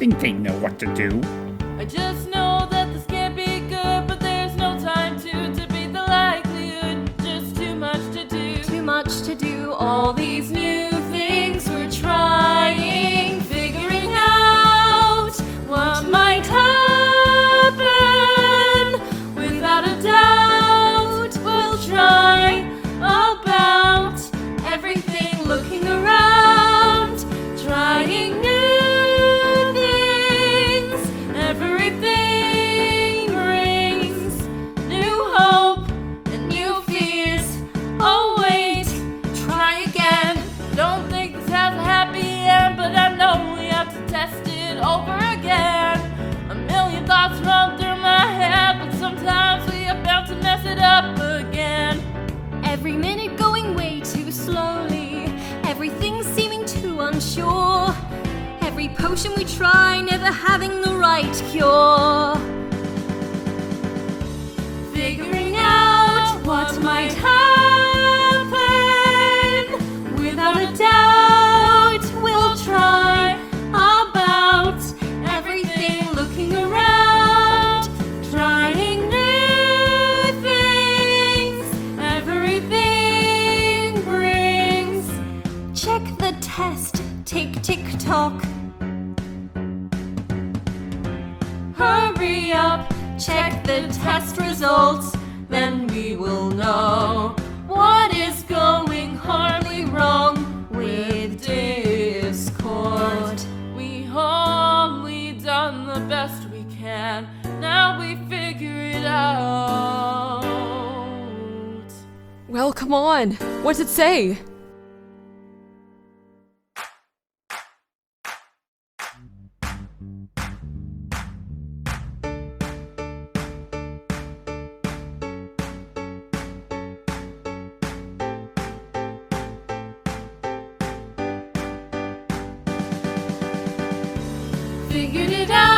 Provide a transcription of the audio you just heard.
think they know what to do. I just know that this can't be good, but there's no time to debate the likelihood. Just too much to do. Too much to do. All these new things we're trying, figuring out what might happen. Without a doubt, we'll try about everything, looking around, trying new things. Everything brings new hope and new fears. Oh wait, try again. Don't think this has a happy end, but I know we have to test it over again. A million thoughts run through my head, but sometimes we are bound to mess it up again. Every minute going way too slowly, everything seeming too unsure. Every potion we try, never having the right cure. Figuring out what might happen. Without a doubt, we'll try about everything, looking around, trying new things. Everything brings. Check the test, tick tick tock. Hurry up, check the test results, then we will know what is going horribly wrong with Discord. We only done the best we can, now we figure it out. Well, come on. What's it say? Figured it out.